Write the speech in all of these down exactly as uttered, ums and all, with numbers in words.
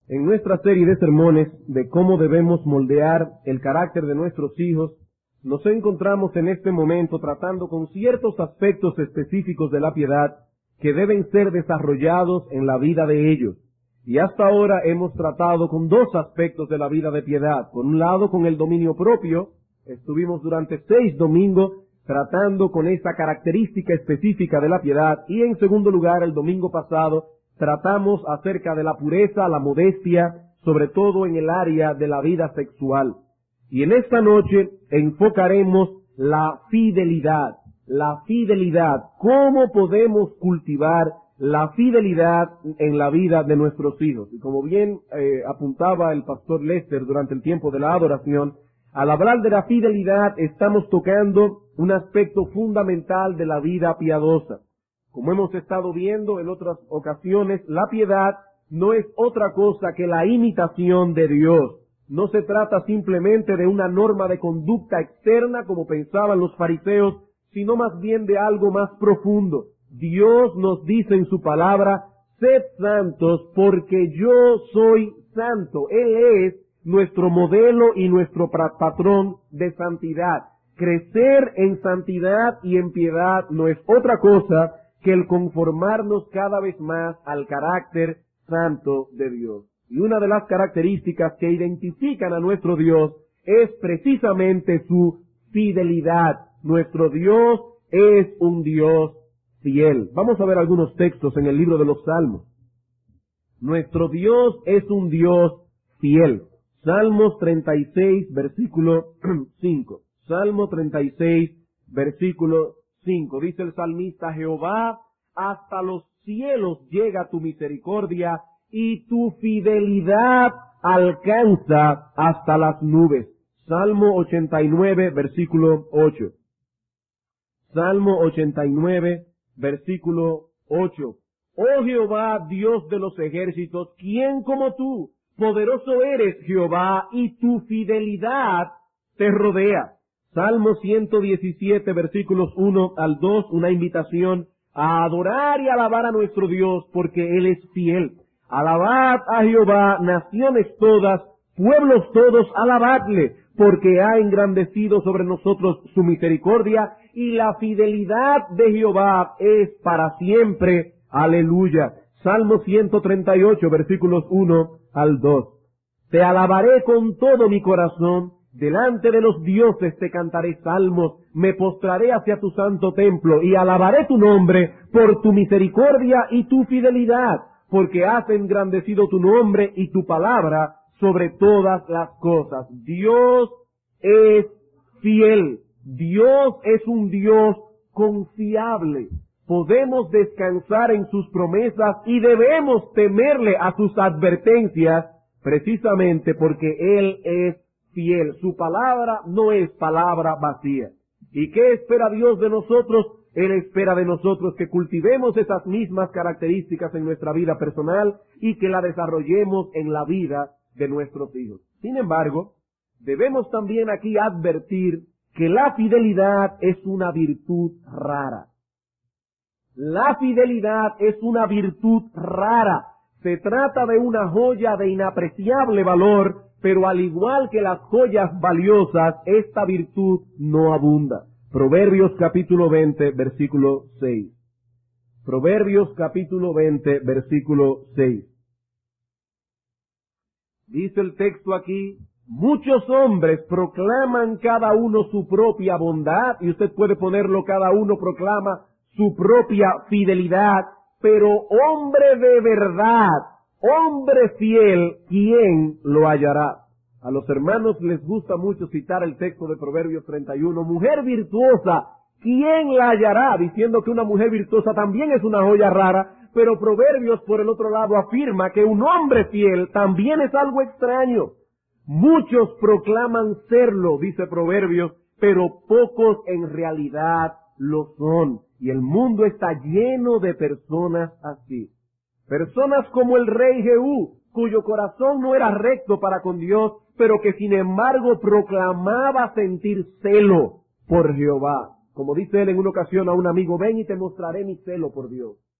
En nuestra serie de sermones de cómo debemos moldear el carácter de nuestros hijos, nos encontramos en este momento tratando con ciertos aspectos específicos de la piedad que deben ser desarrollados en la vida de ellos. Y hasta ahora hemos tratado con dos aspectos de la vida de piedad. Por un lado, con el dominio propio. Estuvimos durante seis domingos tratando con esta característica específica de la piedad. Y en segundo lugar, el domingo pasado, tratamos acerca de la pureza, la modestia, sobre todo en el área de la vida sexual. Y en esta noche enfocaremos la fidelidad. La fidelidad. ¿Cómo podemos cultivar la fidelidad en la vida de nuestros hijos? Y como bien eh, apuntaba el pastor Lester durante el tiempo de la adoración, al hablar de la fidelidad estamos tocando un aspecto fundamental de la vida piadosa. Como hemos estado viendo en otras ocasiones, la piedad no es otra cosa que la imitación de Dios. No se trata simplemente de una norma de conducta externa como pensaban los fariseos, sino más bien de algo más profundo. Dios nos dice en su palabra, sed santos porque yo soy santo. Él es nuestro modelo y nuestro patrón de santidad. Crecer en santidad y en piedad no es otra cosa que el conformarnos cada vez más al carácter santo de Dios. Y una de las características que identifican a nuestro Dios es precisamente su fidelidad. Nuestro Dios es un Dios fiel. Vamos a ver algunos textos en el libro de los Salmos. Nuestro Dios es un Dios fiel. Salmos treinta y seis, versículo cinco. Salmo treinta y seis, versículo cinco. Dice el salmista, Jehová, hasta los cielos llega tu misericordia y tu fidelidad alcanza hasta las nubes. Salmo ochenta y nueve, versículo ocho. Salmo ochenta y nueve, versículo ocho. Oh Jehová, Dios de los ejércitos, ¿quién como tú? Poderoso eres, Jehová, y tu fidelidad te rodea. Salmo ciento diecisiete, versículos uno al dos, una invitación a adorar y alabar a nuestro Dios, porque Él es fiel. Alabad a Jehová, naciones todas, pueblos todos, alabadle, porque ha engrandecido sobre nosotros su misericordia, y la fidelidad de Jehová es para siempre. Aleluya. Salmo ciento treinta y ocho, versículos uno al dos. Te alabaré con todo mi corazón, delante de los dioses te cantaré salmos, me postraré hacia tu santo templo, y alabaré tu nombre por tu misericordia y tu fidelidad, porque has engrandecido tu nombre y tu palabra sobre todas las cosas. Dios es fiel. Dios es un Dios confiable. Podemos descansar en sus promesas y debemos temerle a sus advertencias precisamente porque Él es fiel. Su palabra no es palabra vacía. ¿Y qué espera Dios de nosotros? Él espera de nosotros que cultivemos esas mismas características en nuestra vida personal y que la desarrollemos en la vida de nuestros hijos. Sin embargo, debemos también aquí advertir que la fidelidad es una virtud rara. La fidelidad es una virtud rara. Se trata de una joya de inapreciable valor, pero al igual que las joyas valiosas, esta virtud no abunda. Proverbios capítulo veinte, versículo seis. Proverbios capítulo veinte, versículo seis. Dice el texto aquí, muchos hombres proclaman cada uno su propia bondad, y usted puede ponerlo, cada uno proclama su propia fidelidad, pero hombre de verdad, hombre fiel, ¿quién lo hallará? A los hermanos les gusta mucho citar el texto de Proverbios treinta y uno, mujer virtuosa, ¿quién la hallará? Diciendo que una mujer virtuosa también es una joya rara, pero Proverbios por el otro lado afirma que un hombre fiel también es algo extraño. Muchos proclaman serlo, dice Proverbios, pero pocos en realidad lo son. Y el mundo está lleno de personas así. Personas como el rey Jehú, cuyo corazón no era recto para con Dios, pero que sin embargo proclamaba sentir celo por Jehová. Como dice él en una ocasión a un amigo, ven y te mostraré mi celo por Dios.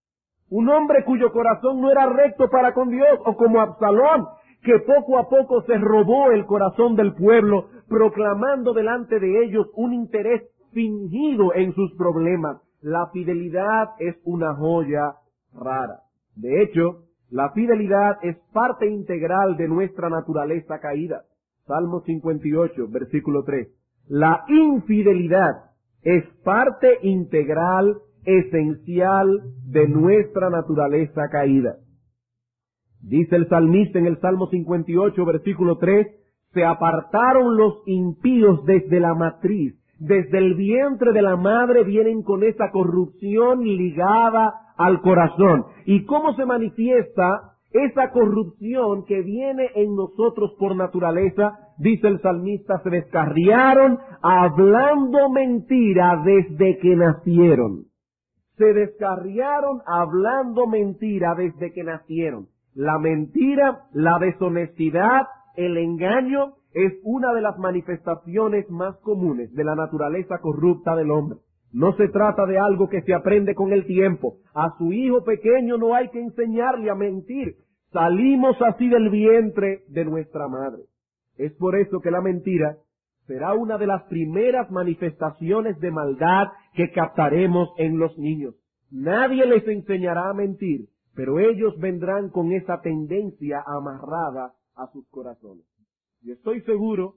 Un hombre cuyo corazón no era recto para con Dios, o como Absalón, que poco a poco se robó el corazón del pueblo, proclamando delante de ellos un interés fingido en sus problemas. La fidelidad es una joya rara. De hecho, la fidelidad es parte integral de nuestra naturaleza caída. Salmo cincuenta y ocho, versículo tres. La infidelidad es parte integral, esencial de nuestra naturaleza caída. Dice el salmista en el Salmo cincuenta y ocho, versículo tres, se apartaron los impíos desde la matriz, desde el vientre de la madre vienen con esa corrupción ligada al corazón. ¿Y cómo se manifiesta esa corrupción que viene en nosotros por naturaleza? Dice el salmista, se descarriaron hablando mentira desde que nacieron. Se descarriaron hablando mentira desde que nacieron. La mentira, la deshonestidad, el engaño es una de las manifestaciones más comunes de la naturaleza corrupta del hombre. No se trata de algo que se aprende con el tiempo. A su hijo pequeño no hay que enseñarle a mentir. Salimos así del vientre de nuestra madre. Es por eso que la mentira será una de las primeras manifestaciones de maldad que captaremos en los niños. Nadie les enseñará a mentir, pero ellos vendrán con esa tendencia amarrada a sus corazones. Y estoy seguro,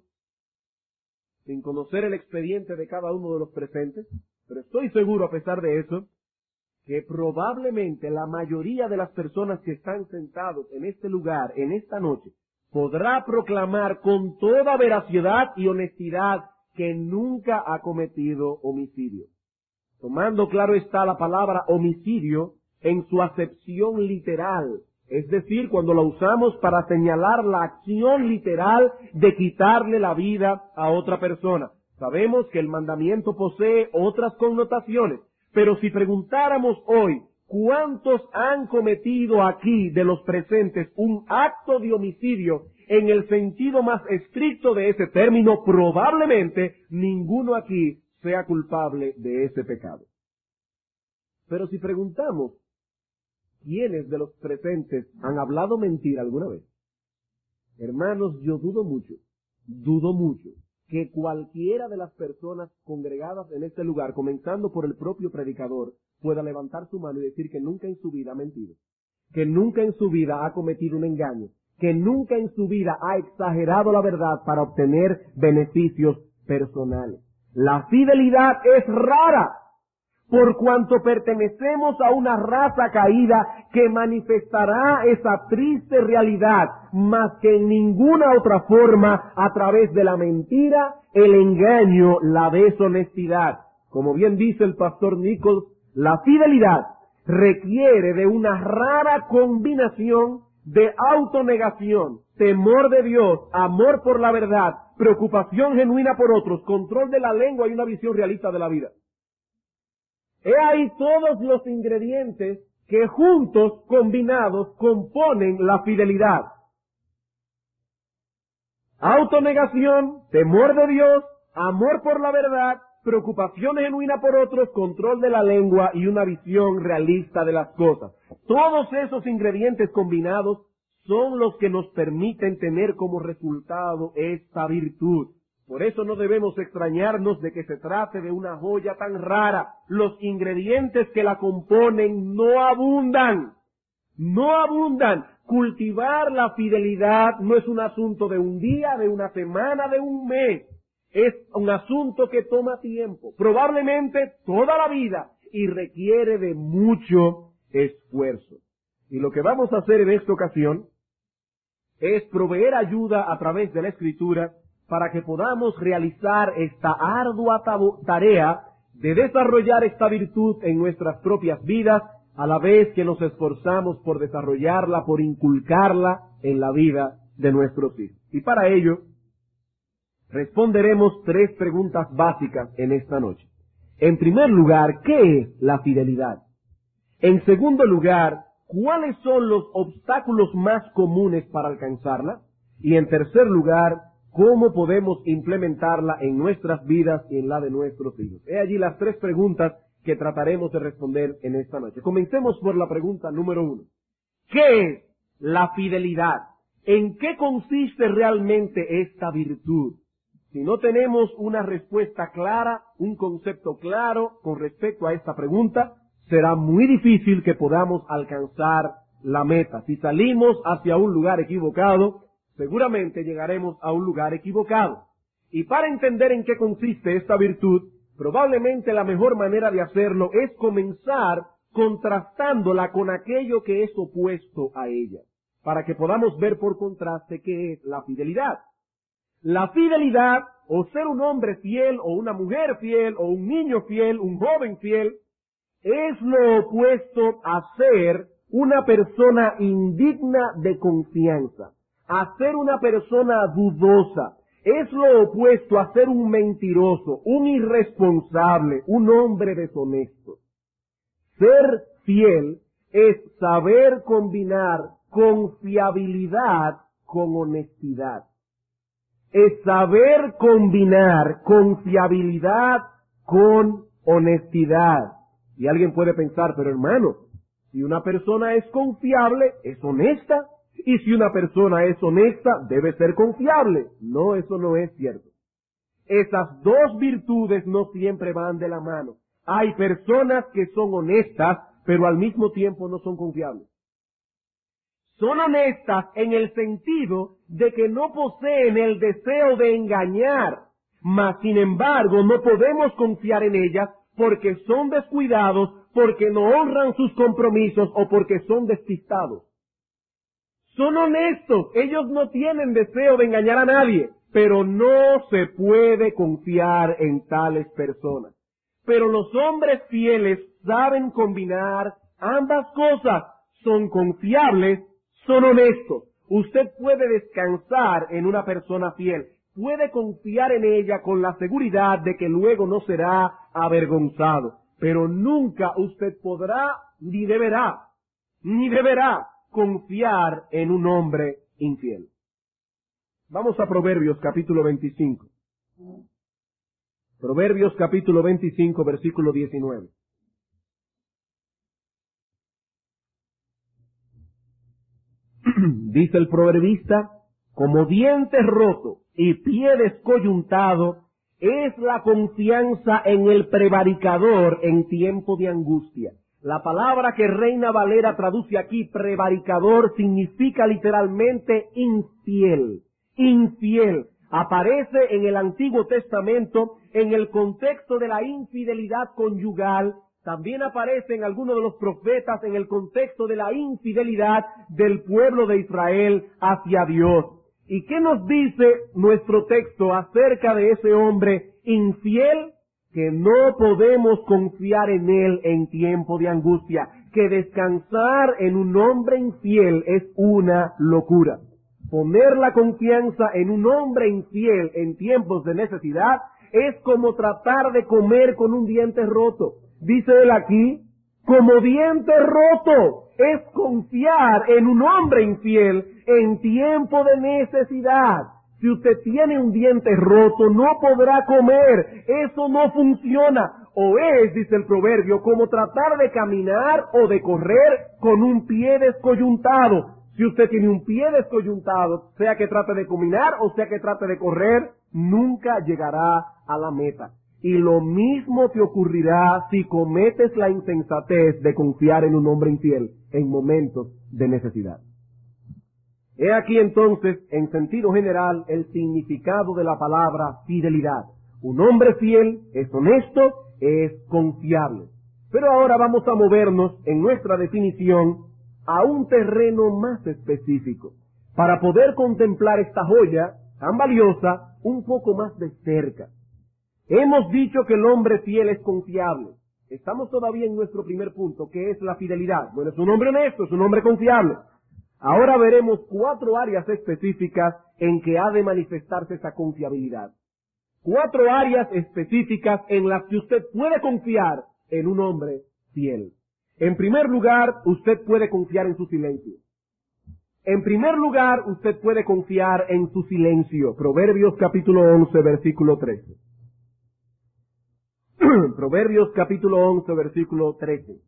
sin conocer el expediente de cada uno de los presentes, pero estoy seguro a pesar de eso, que probablemente la mayoría de las personas que están sentados en este lugar, en esta noche, podrá proclamar con toda veracidad y honestidad que nunca ha cometido homicidio. Tomando claro está la palabra homicidio en su acepción literal, es decir, cuando la usamos para señalar la acción literal de quitarle la vida a otra persona. Sabemos que el mandamiento posee otras connotaciones, pero si preguntáramos hoy, ¿cuántos han cometido aquí de los presentes un acto de homicidio en el sentido más estricto de ese término? Probablemente ninguno aquí sea culpable de ese pecado. Pero si preguntamos, ¿quiénes de los presentes han hablado mentira alguna vez? Hermanos, yo dudo mucho, dudo mucho que cualquiera de las personas congregadas en este lugar, comenzando por el propio predicador, pueda levantar su mano y decir que nunca en su vida ha mentido, que nunca en su vida ha cometido un engaño, que nunca en su vida ha exagerado la verdad para obtener beneficios personales. La fidelidad es rara, por cuanto pertenecemos a una raza caída que manifestará esa triste realidad más que en ninguna otra forma a través de la mentira, el engaño, la deshonestidad. Como bien dice el pastor Nichols, la fidelidad requiere de una rara combinación de autonegación, temor de Dios, amor por la verdad, preocupación genuina por otros, control de la lengua y una visión realista de la vida. He ahí todos los ingredientes que juntos, combinados, componen la fidelidad. Autonegación, temor de Dios, amor por la verdad, preocupación genuina por otros, control de la lengua y una visión realista de las cosas. Todos esos ingredientes combinados son los que nos permiten tener como resultado esta virtud. Por eso no debemos extrañarnos de que se trate de una joya tan rara. Los ingredientes que la componen no abundan. No abundan. Cultivar la fidelidad no es un asunto de un día, de una semana, de un mes. Es un asunto que toma tiempo, probablemente toda la vida, y requiere de mucho esfuerzo. Y lo que vamos a hacer en esta ocasión es proveer ayuda a través de la Escritura para que podamos realizar esta ardua tarea de desarrollar esta virtud en nuestras propias vidas, a la vez que nos esforzamos por desarrollarla, por inculcarla en la vida de nuestros hijos. Y para ello, responderemos tres preguntas básicas en esta noche. En primer lugar, ¿qué es la fidelidad? En segundo lugar, ¿cuáles son los obstáculos más comunes para alcanzarla? Y en tercer lugar, ¿cómo podemos implementarla en nuestras vidas y en la de nuestros hijos? He allí las tres preguntas que trataremos de responder en esta noche. Comencemos por la pregunta número uno. ¿Qué es la fidelidad? ¿En qué consiste realmente esta virtud? Si no tenemos una respuesta clara, un concepto claro con respecto a esta pregunta, será muy difícil que podamos alcanzar la meta. Si salimos hacia un lugar equivocado, seguramente llegaremos a un lugar equivocado. Y para entender en qué consiste esta virtud, probablemente la mejor manera de hacerlo es comenzar contrastándola con aquello que es opuesto a ella, para que podamos ver por contraste qué es la fidelidad. La fidelidad, o ser un hombre fiel, o una mujer fiel, o un niño fiel, un joven fiel, es lo opuesto a ser una persona indigna de confianza, a ser una persona dudosa. Es lo opuesto a ser un mentiroso, un irresponsable, un hombre deshonesto. Ser fiel es saber combinar confiabilidad con honestidad. Es saber combinar confiabilidad con honestidad. Y alguien puede pensar, pero hermano, si una persona es confiable, es honesta. Y si una persona es honesta, debe ser confiable. No, eso no es cierto. Esas dos virtudes no siempre van de la mano. Hay personas que son honestas, pero al mismo tiempo no son confiables. Son honestas en el sentido de que no poseen el deseo de engañar, mas sin embargo no podemos confiar en ellas porque son descuidados, porque no honran sus compromisos o porque son despistados. Son honestos, ellos no tienen deseo de engañar a nadie, pero no se puede confiar en tales personas. Pero los hombres fieles saben combinar ambas cosas, son confiables, son honestos. Usted puede descansar en una persona fiel, puede confiar en ella con la seguridad de que luego no será avergonzado, pero nunca usted podrá, ni deberá, ni deberá confiar en un hombre infiel. Vamos a Proverbios capítulo veinticinco. Proverbios capítulo veinticinco, versículo diecinueve. Dice el proverbista, como diente roto y pie descoyuntado es la confianza en el prevaricador en tiempo de angustia. La palabra que Reina Valera traduce aquí, prevaricador, significa literalmente infiel. Infiel. Aparece en el Antiguo Testamento en el contexto de la infidelidad conyugal. También aparece en algunos de los profetas en el contexto de la infidelidad del pueblo de Israel hacia Dios. ¿Y qué nos dice nuestro texto acerca de ese hombre infiel? Que no podemos confiar en él en tiempo de angustia, que descansar en un hombre infiel es una locura. Poner la confianza en un hombre infiel en tiempos de necesidad es como tratar de comer con un diente roto. Dice él aquí, como diente roto es confiar en un hombre infiel en tiempo de necesidad. Si usted tiene un diente roto, no podrá comer. Eso no funciona. O es, dice el proverbio, como tratar de caminar o de correr con un pie descoyuntado. Si usted tiene un pie descoyuntado, sea que trate de caminar o sea que trate de correr, nunca llegará a la meta. Y lo mismo te ocurrirá si cometes la insensatez de confiar en un hombre infiel en momentos de necesidad. He aquí entonces, en sentido general, el significado de la palabra fidelidad. Un hombre fiel es honesto, es confiable. Pero ahora vamos a movernos en nuestra definición a un terreno más específico, para poder contemplar esta joya tan valiosa un poco más de cerca. Hemos dicho que el hombre fiel es confiable. Estamos todavía en nuestro primer punto, que es la fidelidad. Bueno, es un hombre honesto, es un hombre confiable. Ahora veremos cuatro áreas específicas en que ha de manifestarse esa confiabilidad. Cuatro áreas específicas en las que usted puede confiar en un hombre fiel. En primer lugar, usted puede confiar en su silencio. En primer lugar, usted puede confiar en su silencio. Proverbios capítulo once, versículo trece. Proverbios capítulo once, versículo trece.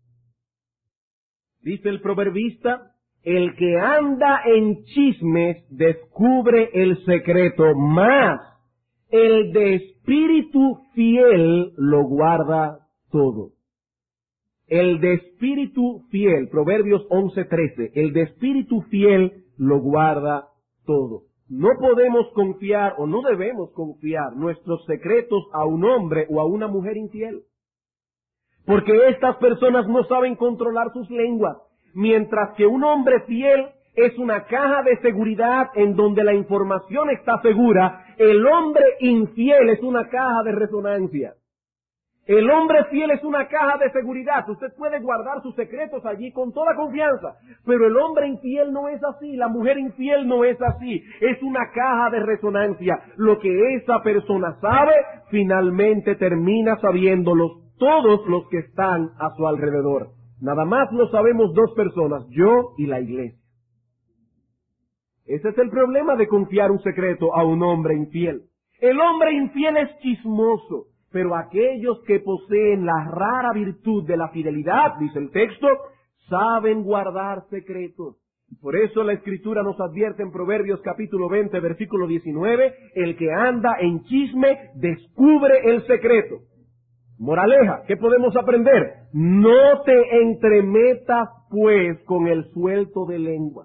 Dice el proverbista: el que anda en chismes descubre el secreto, mas el de espíritu fiel lo guarda todo. El de espíritu fiel, Proverbios once trece, el de espíritu fiel lo guarda todo. No podemos confiar o no debemos confiar nuestros secretos a un hombre o a una mujer infiel, porque estas personas no saben controlar sus lenguas, mientras que un hombre fiel es una caja de seguridad en donde la información está segura. El hombre infiel es una caja de resonancia. El hombre fiel es una caja de seguridad. Usted puede guardar sus secretos allí con toda confianza, pero el hombre infiel no es así, la mujer infiel no es así. Es una caja de resonancia. Lo que esa persona sabe, finalmente termina sabiéndolo todos los que están a su alrededor. Nada más lo sabemos dos personas, yo y la iglesia. Ese es el problema de confiar un secreto a un hombre infiel. El hombre infiel es chismoso, pero aquellos que poseen la rara virtud de la fidelidad, dice el texto, saben guardar secretos. Por eso la Escritura nos advierte en Proverbios capítulo veinte, versículo diecinueve, el que anda en chisme descubre el secreto. Moraleja, ¿qué podemos aprender? No te entremetas, pues, con el suelto de lengua.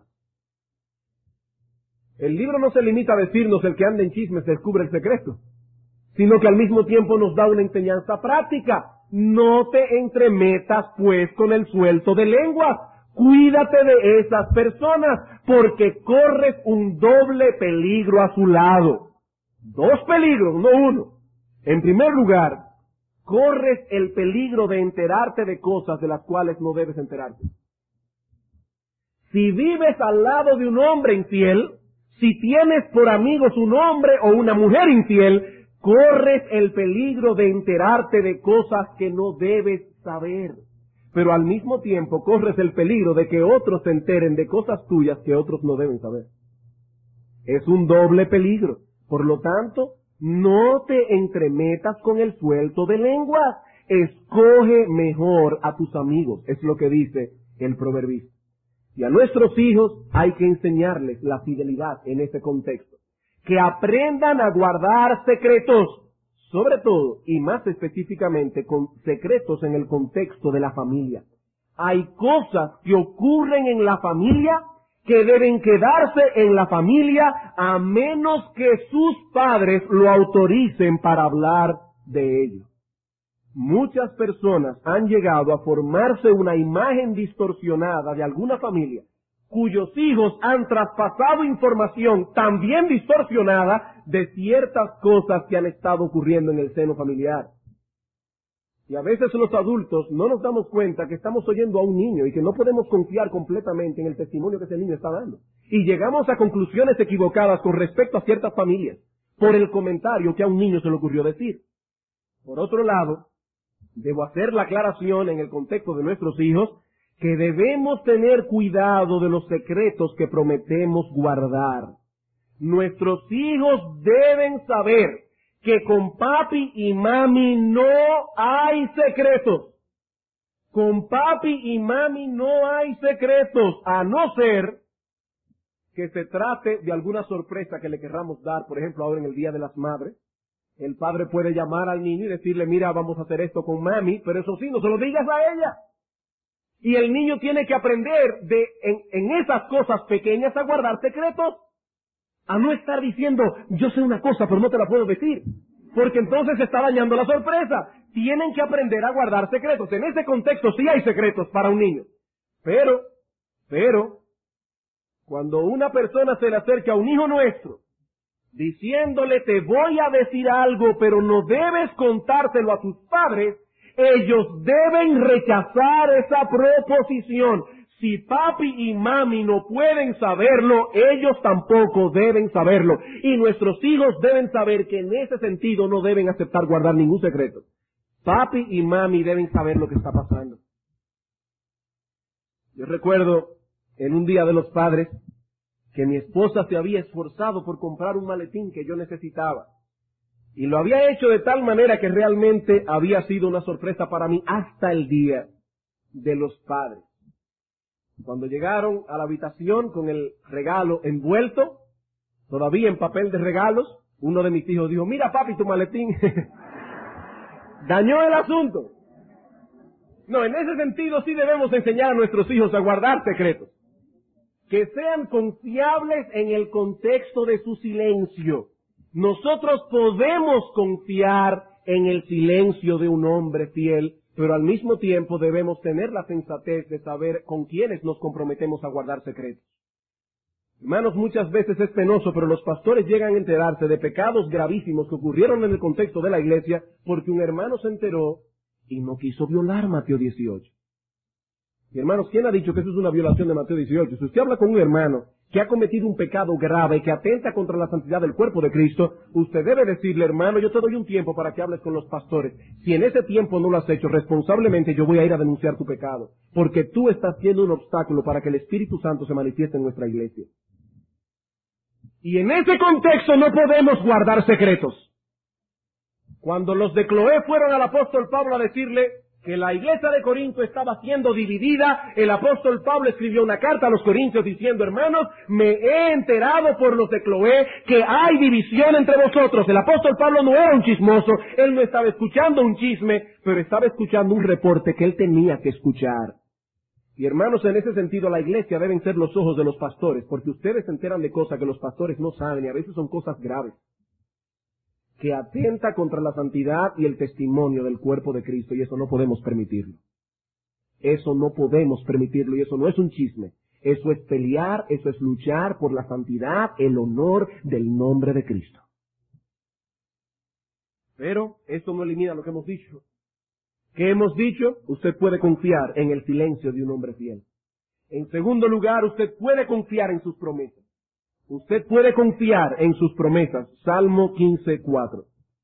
El libro no se limita a decirnos el que anda en chismes descubre el secreto, sino que al mismo tiempo nos da una enseñanza práctica. No te entremetas, pues, con el suelto de lenguas. Cuídate de esas personas, porque corres un doble peligro a su lado. Dos peligros, no uno. En primer lugar, corres el peligro de enterarte de cosas de las cuales no debes enterarte. Si vives al lado de un hombre infiel, si tienes por amigos un hombre o una mujer infiel, corres el peligro de enterarte de cosas que no debes saber. Pero al mismo tiempo corres el peligro de que otros se enteren de cosas tuyas que otros no deben saber. Es un doble peligro. Por lo tanto, no te entremetas con el suelto de lenguas. Escoge mejor a tus amigos, es lo que dice el proverbista. Y a nuestros hijos hay que enseñarles la fidelidad en ese contexto. Que aprendan a guardar secretos, sobre todo y más específicamente con secretos en el contexto de la familia. Hay cosas que ocurren en la familia que deben quedarse en la familia a menos que sus padres lo autoricen para hablar de ello. Muchas personas han llegado a formarse una imagen distorsionada de alguna familia, cuyos hijos han traspasado información también distorsionada de ciertas cosas que han estado ocurriendo en el seno familiar. Y a veces los adultos no nos damos cuenta que estamos oyendo a un niño y que no podemos confiar completamente en el testimonio que ese niño está dando. Y llegamos a conclusiones equivocadas con respecto a ciertas familias por el comentario que a un niño se le ocurrió decir. Por otro lado, debo hacer la aclaración en el contexto de nuestros hijos que debemos tener cuidado de los secretos que prometemos guardar. Nuestros hijos deben saber que con papi y mami no hay secretos. Con papi y mami no hay secretos, a no ser que se trate de alguna sorpresa que le querramos dar, por ejemplo, ahora en el Día de las Madres. El padre puede llamar al niño y decirle, mira, vamos a hacer esto con mami, pero eso sí, no se lo digas a ella. Y el niño tiene que aprender de en, en esas cosas pequeñas a guardar secretos. A no estar diciendo, yo sé una cosa, pero no te la puedo decir. Porque entonces se está dañando la sorpresa. Tienen que aprender a guardar secretos. En ese contexto sí hay secretos para un niño. Pero, pero, cuando una persona se le acerca a un hijo nuestro, diciéndole, te voy a decir algo, pero no debes contárselo a tus padres, ellos deben rechazar esa proposición. Si papi y mami no pueden saberlo, ellos tampoco deben saberlo. Y nuestros hijos deben saber que en ese sentido no deben aceptar guardar ningún secreto. Papi y mami deben saber lo que está pasando. Yo recuerdo en un día de los padres que mi esposa se había esforzado por comprar un maletín que yo necesitaba. Y lo había hecho de tal manera que realmente había sido una sorpresa para mí hasta el día de los padres. Cuando llegaron a la habitación con el regalo envuelto, todavía en papel de regalos, uno de mis hijos dijo, mira papi, tu maletín dañó el asunto. No, en ese sentido sí debemos enseñar a nuestros hijos a guardar secretos. Que sean confiables en el contexto de su silencio. Nosotros podemos confiar en el silencio de un hombre fiel, pero al mismo tiempo debemos tener la sensatez de saber con quiénes nos comprometemos a guardar secretos. Hermanos, muchas veces es penoso, pero los pastores llegan a enterarse de pecados gravísimos que ocurrieron en el contexto de la iglesia porque un hermano se enteró y no quiso violar Mateo dieciocho. Y hermanos, ¿quién ha dicho que eso es una violación de Mateo dieciocho? Si usted habla con un hermano que ha cometido un pecado grave, que atenta contra la santidad del cuerpo de Cristo, usted debe decirle, hermano, yo te doy un tiempo para que hables con los pastores. Si en ese tiempo no lo has hecho responsablemente, yo voy a ir a denunciar tu pecado, porque tú estás siendo un obstáculo para que el Espíritu Santo se manifieste en nuestra iglesia. Y en ese contexto no podemos guardar secretos. Cuando los de Cloé fueron al apóstol Pablo a decirle que la iglesia de Corinto estaba siendo dividida, el apóstol Pablo escribió una carta a los corintios diciendo, hermanos, me he enterado por los de Cloé que hay división entre vosotros. El apóstol Pablo no era un chismoso, él no estaba escuchando un chisme, pero estaba escuchando un reporte que él tenía que escuchar. Y hermanos, en ese sentido la iglesia deben ser los ojos de los pastores, porque ustedes se enteran de cosas que los pastores no saben y a veces son cosas graves, que atenta contra la santidad y el testimonio del cuerpo de Cristo, y eso no podemos permitirlo. Eso no podemos permitirlo, y eso no es un chisme. Eso es pelear, eso es luchar por la santidad, el honor del nombre de Cristo. Pero eso no elimina lo que hemos dicho. ¿Qué hemos dicho? Usted puede confiar en el silencio de un hombre fiel. En segundo lugar, usted puede confiar en sus promesas. Usted puede confiar en sus promesas. Salmo quince, cuatro.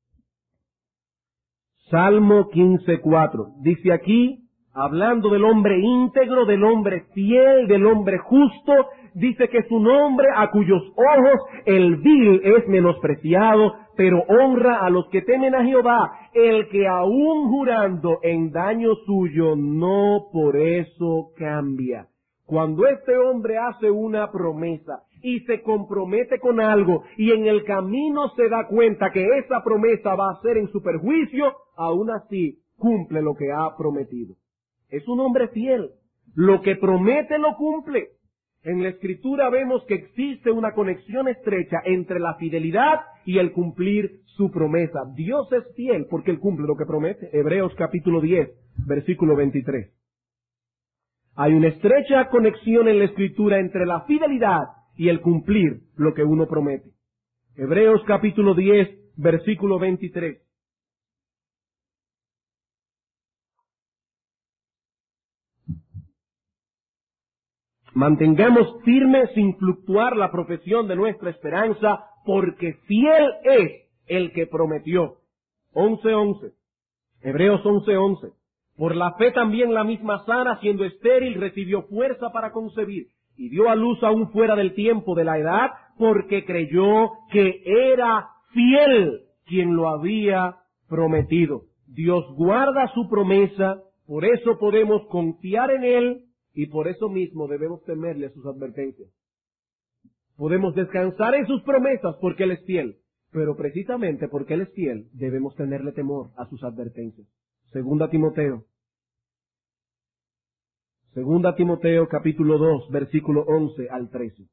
Salmo quince, cuatro. Dice aquí, hablando del hombre íntegro, del hombre fiel, del hombre justo, dice que es un hombre a cuyos ojos el vil es menospreciado, pero honra a los que temen a Jehová, el que aún jurando en daño suyo, no por eso cambia. Cuando este hombre hace una promesa y se compromete con algo y en el camino se da cuenta que esa promesa va a ser en su perjuicio, aún así cumple lo que ha prometido. Es un hombre fiel. Lo que promete lo cumple. En la Escritura vemos que existe una conexión estrecha entre la fidelidad y el cumplir su promesa. Dios es fiel porque Él cumple lo que promete. Hebreos capítulo diez, versículo veintitrés. Hay una estrecha conexión en la Escritura entre la fidelidad y el cumplir lo que uno promete. Hebreos capítulo diez, versículo veintitrés. Mantengamos firme sin fluctuar la profesión de nuestra esperanza, porque fiel es el que prometió. once once. Hebreos once once. Por la fe también la misma Sara, siendo estéril, recibió fuerza para concebir, y dio a luz aún fuera del tiempo de la edad, porque creyó que era fiel quien lo había prometido. Dios guarda su promesa, por eso podemos confiar en Él, y por eso mismo debemos temerle a sus advertencias. Podemos descansar en sus promesas porque Él es fiel, pero precisamente porque Él es fiel, debemos tenerle temor a sus advertencias. Segunda Timoteo. Segunda Timoteo capítulo dos, versículo once al trece.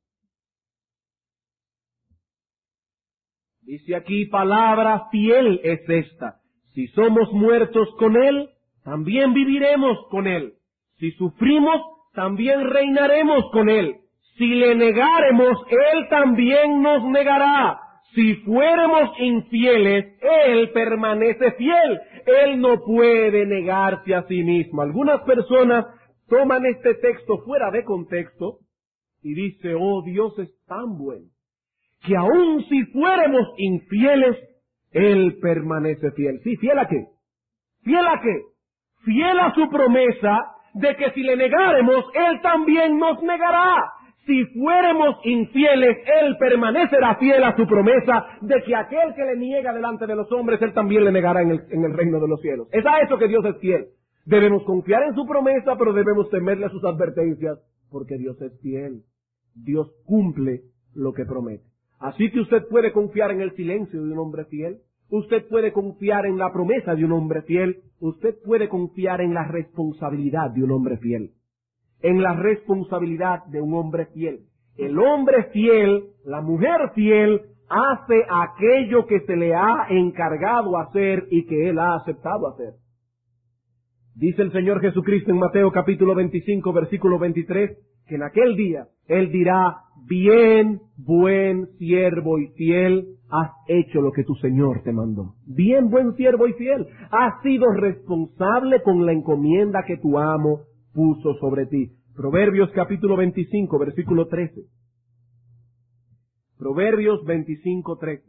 Dice aquí, palabra fiel es esta. Si somos muertos con Él, también viviremos con Él. Si sufrimos, también reinaremos con Él. Si le negáremos, Él también nos negará. Si fuéramos infieles, Él permanece fiel. Él no puede negarse a sí mismo. Algunas personas toman este texto fuera de contexto y dicen, oh, Dios es tan bueno, que aun si fuéramos infieles, Él permanece fiel. ¿Sí? ¿Fiel a qué? ¿Fiel a qué? Fiel a su promesa de que si le negáremos, Él también nos negará. Si fuéramos infieles, Él permanecerá fiel a su promesa de que aquel que le niega delante de los hombres, Él también le negará en el, en el reino de los cielos. Es a eso que Dios es fiel. Debemos confiar en su promesa, pero debemos temerle a sus advertencias, porque Dios es fiel. Dios cumple lo que promete. Así que usted puede confiar en el silencio de un hombre fiel. Usted puede confiar en la promesa de un hombre fiel. Usted puede confiar en la responsabilidad de un hombre fiel. En la responsabilidad de un hombre fiel. El hombre fiel, la mujer fiel, hace aquello que se le ha encargado hacer y que él ha aceptado hacer. Dice el Señor Jesucristo en Mateo capítulo veinticinco, versículo veintitrés, que en aquel día Él dirá: bien, buen siervo y fiel, has hecho lo que tu Señor te mandó. Bien, buen siervo y fiel, has sido responsable con la encomienda que tu amo puso sobre ti. Proverbios capítulo veinticinco, versículo trece. Proverbios veinticinco, trece.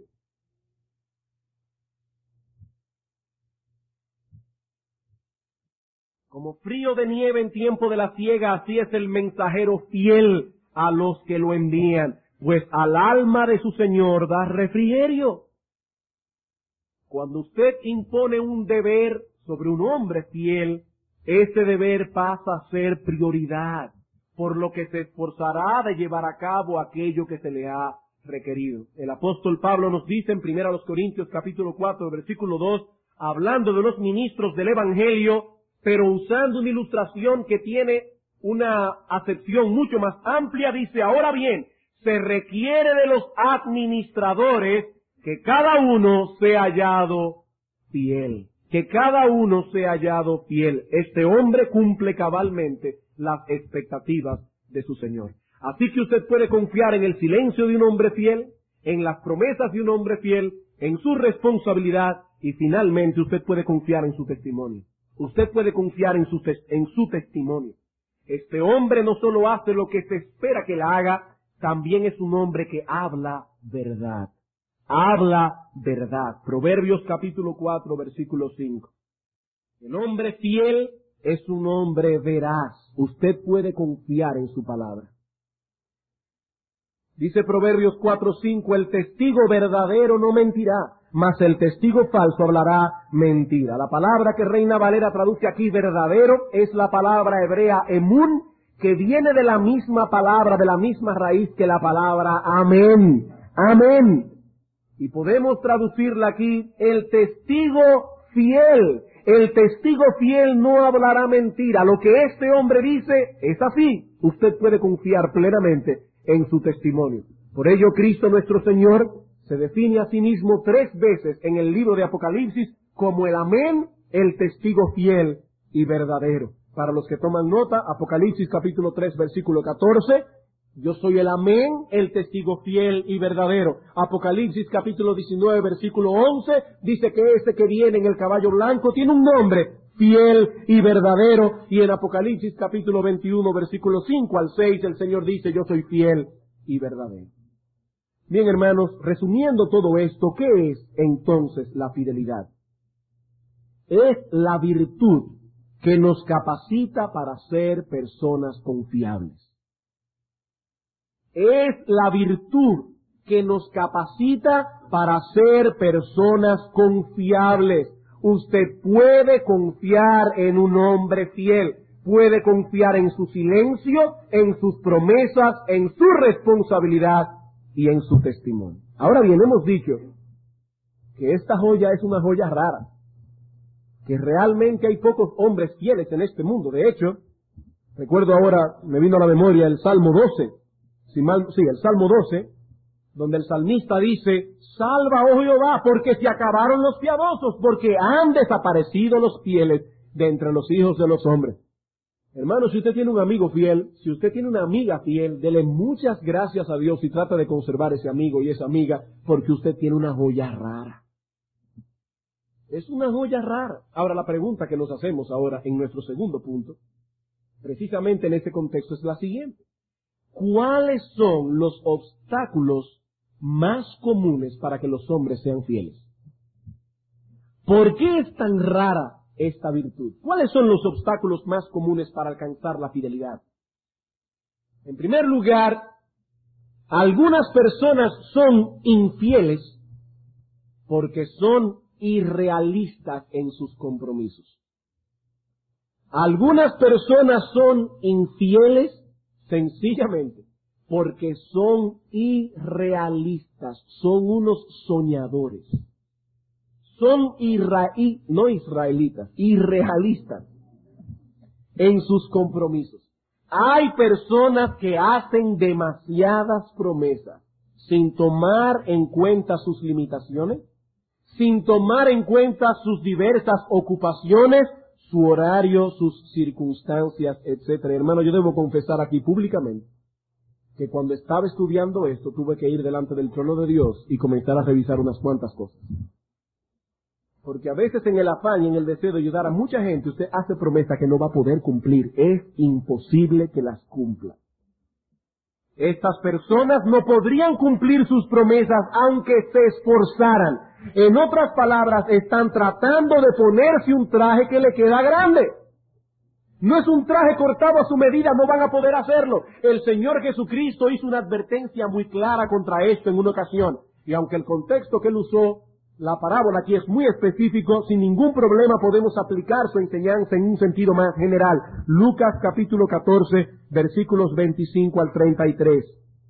Como frío de nieve en tiempo de la siega, así es el mensajero fiel a los que lo envían, pues al alma de su Señor da refrigerio. Cuando usted impone un deber sobre un hombre fiel, ese deber pasa a ser prioridad, por lo que se esforzará de llevar a cabo aquello que se le ha requerido. El apóstol Pablo nos dice en primera a los Corintios capítulo cuatro, versículo dos, hablando de los ministros del Evangelio, pero usando una ilustración que tiene una acepción mucho más amplia, dice: ahora bien, se requiere de los administradores que cada uno sea hallado fiel. Que cada uno sea hallado fiel. Este hombre cumple cabalmente las expectativas de su Señor. Así que usted puede confiar en el silencio de un hombre fiel, en las promesas de un hombre fiel, en su responsabilidad y finalmente usted puede confiar en su testimonio. Usted puede confiar en su, en su testimonio. Este hombre no solo hace lo que se espera que él haga, también es un hombre que habla verdad. Habla verdad. Proverbios capítulo cuatro, versículo cinco. El hombre fiel es un hombre veraz. Usted puede confiar en su palabra. Dice Proverbios cuatro, cinco, el testigo verdadero no mentirá, mas el testigo falso hablará mentira. La palabra que Reina Valera traduce aquí verdadero es la palabra hebrea emun, que viene de la misma palabra, de la misma raíz que la palabra amén. Amén. Y podemos traducirla aquí, el testigo fiel. El testigo fiel no hablará mentira. Lo que este hombre dice es así. Usted puede confiar plenamente en su testimonio. Por ello Cristo nuestro Señor se define a sí mismo tres veces en el libro de Apocalipsis como el amén, el testigo fiel y verdadero. Para los que toman nota, Apocalipsis capítulo tres, versículo catorce, yo soy el amén, el testigo fiel y verdadero. Apocalipsis capítulo diecinueve, versículo once, dice que este que viene en el caballo blanco tiene un nombre, fiel y verdadero. Y en Apocalipsis capítulo veintiuno, versículo cinco al seis, el Señor dice: yo soy fiel y verdadero. Bien, hermanos, resumiendo todo esto, ¿qué es entonces la fidelidad? Es la virtud que nos capacita para ser personas confiables. Es la virtud que nos capacita para ser personas confiables. Usted puede confiar en un hombre fiel, puede confiar en su silencio, en sus promesas, en su responsabilidad y en su testimonio. Ahora bien, hemos dicho que esta joya es una joya rara, que realmente hay pocos hombres fieles en este mundo. De hecho, recuerdo ahora, me vino a la memoria el Salmo doce, si mal, sí, el Salmo doce, donde el salmista dice: salva, oh Jehová, porque se acabaron los piadosos, porque han desaparecido los fieles de entre los hijos de los hombres. Hermano, si usted tiene un amigo fiel, si usted tiene una amiga fiel, dele muchas gracias a Dios y trata de conservar ese amigo y esa amiga, porque usted tiene una joya rara. Es una joya rara. Ahora, la pregunta que nos hacemos ahora en nuestro segundo punto, precisamente en este contexto, es la siguiente. ¿Cuáles son los obstáculos más comunes para que los hombres sean fieles? ¿Por qué es tan rara esta virtud? ¿Cuáles son los obstáculos más comunes para alcanzar la fidelidad? En primer lugar, algunas personas son infieles porque son irrealistas en sus compromisos. Algunas personas son infieles sencillamente porque son irrealistas, son unos soñadores. Son israelí, no israelitas, irrealistas en sus compromisos. Hay personas que hacen demasiadas promesas sin tomar en cuenta sus limitaciones, sin tomar en cuenta sus diversas ocupaciones, su horario, sus circunstancias, etcétera. Hermano, yo debo confesar aquí públicamente que cuando estaba estudiando esto tuve que ir delante del trono de Dios y comenzar a revisar unas cuantas cosas. Porque a veces en el afán y en el deseo de ayudar a mucha gente, usted hace promesas que no va a poder cumplir. Es imposible que las cumpla. Estas personas no podrían cumplir sus promesas aunque se esforzaran. En otras palabras, están tratando de ponerse un traje que le queda grande. No es un traje cortado a su medida, no van a poder hacerlo. El Señor Jesucristo hizo una advertencia muy clara contra esto en una ocasión. Y aunque el contexto que él usó, la parábola aquí es muy específico, sin ningún problema podemos aplicar su enseñanza en un sentido más general. Lucas capítulo catorce, versículos veinticinco al treinta y tres.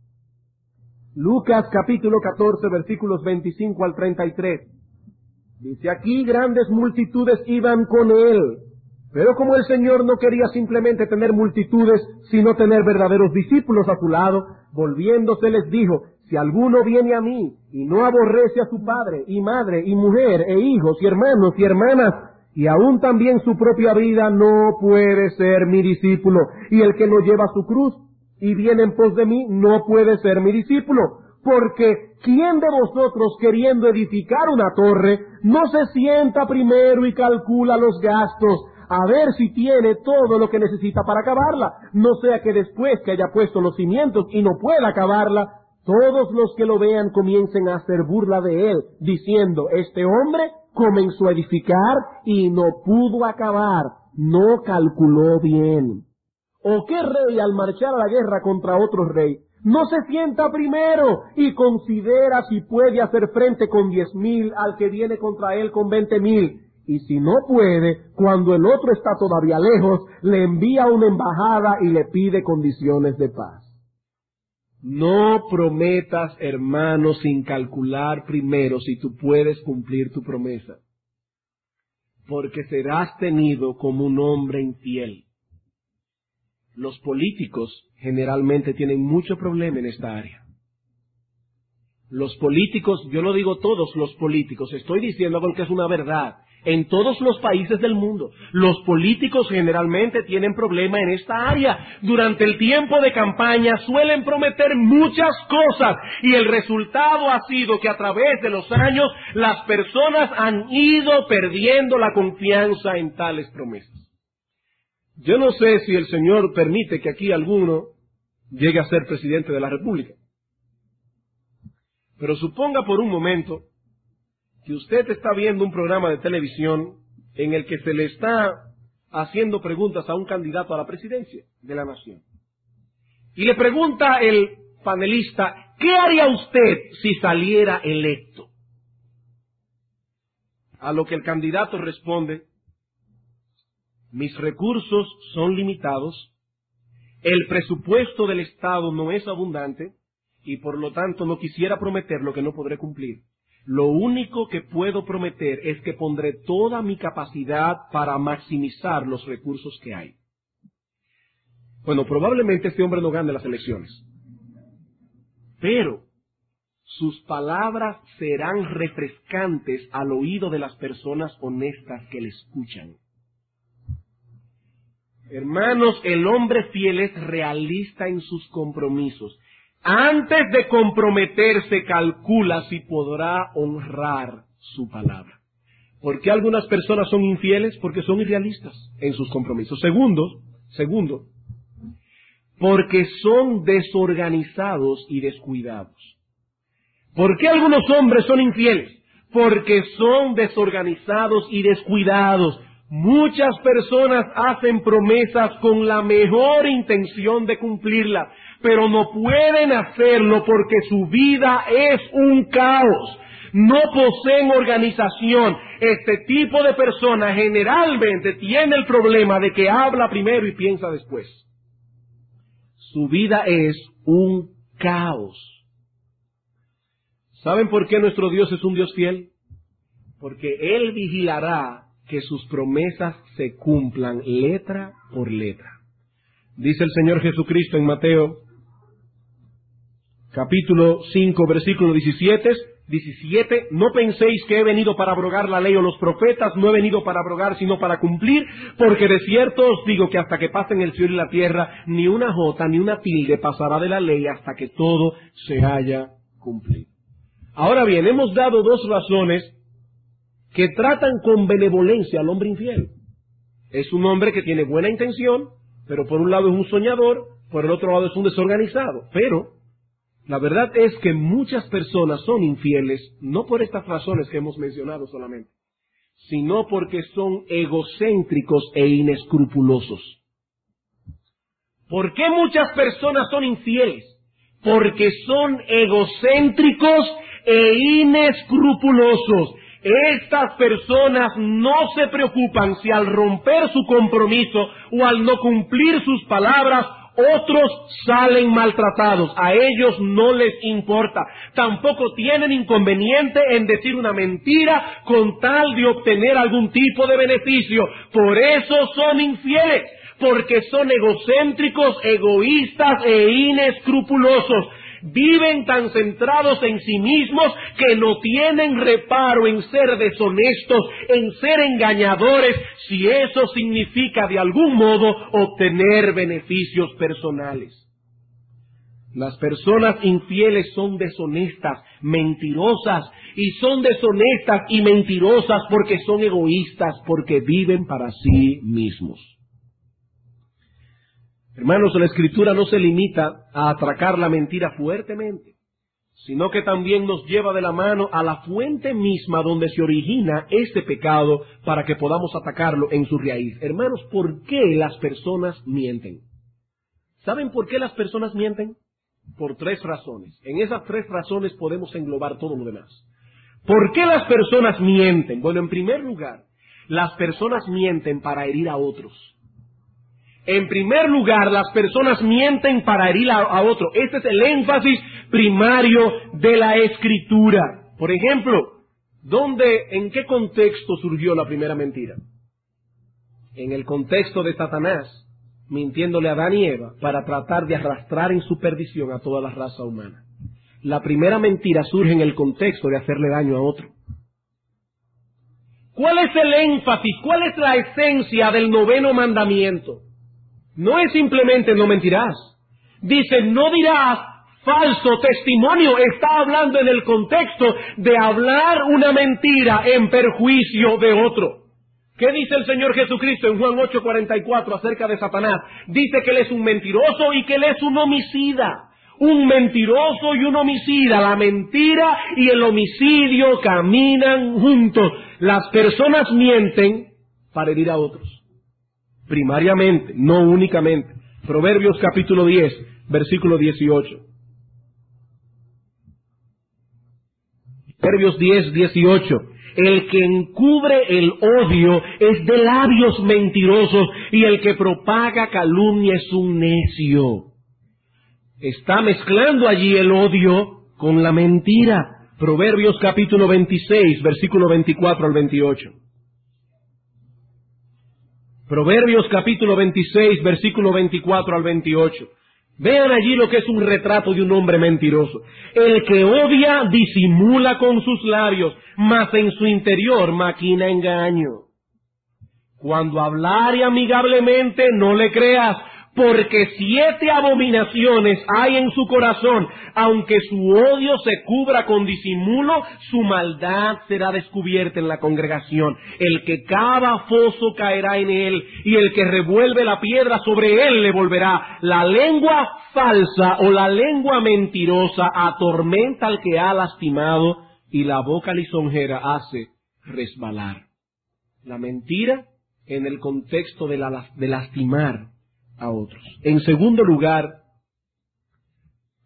Lucas capítulo catorce, versículos veinticinco al treinta y tres. Dice aquí, grandes multitudes iban con él. Pero como el Señor no quería simplemente tener multitudes, sino tener verdaderos discípulos a su lado, volviéndose les dijo, si alguno viene a mí y no aborrece a su padre y madre y mujer e hijos y hermanos y hermanas, y aún también su propia vida, no puede ser mi discípulo. Y el que no lleva su cruz y viene en pos de mí, no puede ser mi discípulo. Porque ¿quién de vosotros, queriendo edificar una torre, no se sienta primero y calcula los gastos, a ver si tiene todo lo que necesita para acabarla? No sea que después que haya puesto los cimientos y no pueda acabarla, todos los que lo vean comiencen a hacer burla de él, diciendo, este hombre comenzó a edificar y no pudo acabar, no calculó bien. ¿O qué rey al marchar a la guerra contra otro rey no se sienta primero y considera si puede hacer frente con diez mil al que viene contra él con veinte mil? Y si no puede, cuando el otro está todavía lejos, le envía una embajada y le pide condiciones de paz. No prometas, hermano, sin calcular primero si tú puedes cumplir tu promesa, porque serás tenido como un hombre infiel. Los políticos generalmente tienen mucho problema en esta área. Los políticos, yo no digo todos los políticos, estoy diciendo porque es una verdad. En todos los países del mundo, los políticos generalmente tienen problema en esta área. Durante el tiempo de campaña suelen prometer muchas cosas y el resultado ha sido que a través de los años las personas han ido perdiendo la confianza en tales promesas. Yo no sé si el Señor permite que aquí alguno llegue a ser presidente de la República. Pero suponga por un momento que usted está viendo un programa de televisión en el que se le está haciendo preguntas a un candidato a la presidencia de la nación. Y le pregunta el panelista, ¿qué haría usted si saliera electo? A lo que el candidato responde, mis recursos son limitados, el presupuesto del Estado no es abundante y por lo tanto no quisiera prometer lo que no podré cumplir. Lo único que puedo prometer es que pondré toda mi capacidad para maximizar los recursos que hay. Bueno, probablemente este hombre no gane las elecciones, pero sus palabras serán refrescantes al oído de las personas honestas que le escuchan. Hermanos, el hombre fiel es realista en sus compromisos. Antes de comprometerse, calcula si podrá honrar su palabra. ¿Por qué algunas personas son infieles? Porque son irrealistas en sus compromisos. Segundo, segundo, porque son desorganizados y descuidados. ¿Por qué algunos hombres son infieles? Porque son desorganizados y descuidados. Muchas personas hacen promesas con la mejor intención de cumplirla, pero no pueden hacerlo porque su vida es un caos. No poseen organización. Este tipo de persona generalmente tiene el problema de que habla primero y piensa después. Su vida es un caos. ¿Saben por qué nuestro Dios es un Dios fiel? Porque Él vigilará que sus promesas se cumplan letra por letra. Dice el Señor Jesucristo en Mateo, capítulo cinco, versículo diecisiete, diecisiete, no penséis que he venido para abrogar la ley o los profetas, no he venido para abrogar sino para cumplir, porque de cierto os digo que hasta que pasen el cielo y la tierra, ni una jota ni una tilde pasará de la ley hasta que todo se haya cumplido. Ahora bien, hemos dado dos razones que tratan con benevolencia al hombre infiel. Es un hombre que tiene buena intención, pero por un lado es un soñador, por el otro lado es un desorganizado. Pero la verdad es que muchas personas son infieles, no por estas razones que hemos mencionado solamente, sino porque son egocéntricos e inescrupulosos. ¿Por qué muchas personas son infieles? Porque son egocéntricos e inescrupulosos. Estas personas no se preocupan si al romper su compromiso o al no cumplir sus palabras, otros salen maltratados. A ellos no les importa. Tampoco tienen inconveniente en decir una mentira con tal de obtener algún tipo de beneficio. Por eso son infieles, porque son egocéntricos, egoístas e inescrupulosos. Viven tan centrados en sí mismos que no tienen reparo en ser deshonestos, en ser engañadores, si eso significa de algún modo obtener beneficios personales. Las personas infieles son deshonestas, mentirosas, y son deshonestas y mentirosas porque son egoístas, porque viven para sí mismos. Hermanos, la Escritura no se limita a atracar la mentira fuertemente, sino que también nos lleva de la mano a la fuente misma donde se origina este pecado para que podamos atacarlo en su raíz. Hermanos, ¿por qué las personas mienten? ¿Saben por qué las personas mienten? Por tres razones. En esas tres razones podemos englobar todo lo demás. ¿Por qué las personas mienten? Bueno, en primer lugar, las personas mienten para herir a otros. En primer lugar, las personas mienten para herir a, a otro. Este es el énfasis primario de la Escritura. Por ejemplo, ¿dónde, en qué contexto surgió la primera mentira? En el contexto de Satanás, mintiéndole a Adán y Eva para tratar de arrastrar en su perdición a toda la raza humana. La primera mentira surge en el contexto de hacerle daño a otro. ¿Cuál es el énfasis? ¿Cuál es la esencia del noveno mandamiento? No es simplemente no mentirás. Dice, no dirás falso testimonio. Está hablando en el contexto de hablar una mentira en perjuicio de otro. ¿Qué dice el Señor Jesucristo en Juan ocho cuarenta y cuatro acerca de Satanás? Dice que él es un mentiroso y que él es un homicida. Un mentiroso y un homicida. La mentira y el homicidio caminan juntos. Las personas mienten para herir a otros. Primariamente, no únicamente. Proverbios capítulo diez, versículo dieciocho. Proverbios diez, dieciocho. El que encubre el odio es de labios mentirosos, y el que propaga calumnia es un necio. Está mezclando allí el odio con la mentira. Proverbios capítulo veintiséis, versículo veinticuatro al veintiocho. Proverbios capítulo veintiséis, versículo veinticuatro al veintiocho. Vean allí lo que es un retrato de un hombre mentiroso. El que odia disimula con sus labios, mas en su interior maquina engaño. Cuando hablare amigablemente, no le creas, porque siete abominaciones hay en su corazón. Aunque su odio se cubra con disimulo, su maldad será descubierta en la congregación. El que cava foso caerá en él, y el que revuelve la piedra sobre él le volverá. La lengua falsa o la lengua mentirosa atormenta al que ha lastimado, y la boca lisonjera hace resbalar. La mentira en el contexto de, la, de lastimar a otros. En segundo lugar,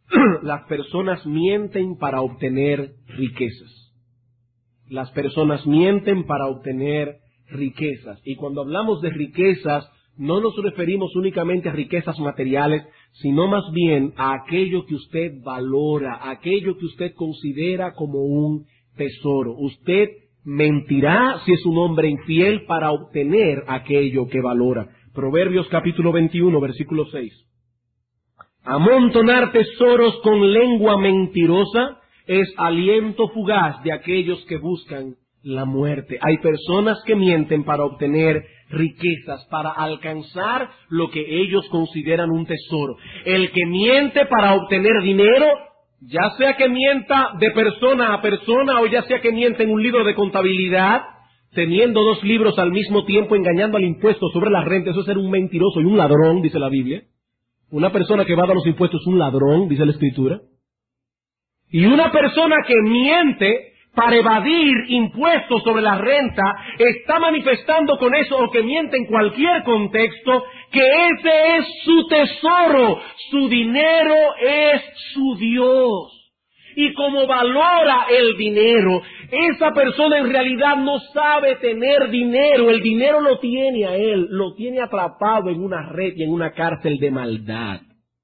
Las personas mienten para obtener riquezas. Las personas mienten para obtener riquezas. Y cuando hablamos de riquezas, no nos referimos únicamente a riquezas materiales, sino más bien a aquello que usted valora, a aquello que usted considera como un tesoro. Usted mentirá si es un hombre infiel para obtener aquello que valora. Proverbios capítulo veintiuno, versículo seis. Amontonar tesoros con lengua mentirosa es aliento fugaz de aquellos que buscan la muerte. Hay personas que mienten para obtener riquezas, para alcanzar lo que ellos consideran un tesoro. El que miente para obtener dinero, ya sea que mienta de persona a persona o ya sea que miente en un libro de contabilidad, teniendo dos libros al mismo tiempo, engañando al impuesto sobre la renta, eso es ser un mentiroso y un ladrón, dice la Biblia. Una persona que va a dar los impuestos es un ladrón, dice la Escritura. Y una persona que miente para evadir impuestos sobre la renta, está manifestando con eso, o que miente en cualquier contexto, que ese es su tesoro, su dinero es su Dios. Y como valora el dinero, esa persona en realidad no sabe tener dinero, el dinero lo tiene a él, lo tiene atrapado en una red y en una cárcel de maldad.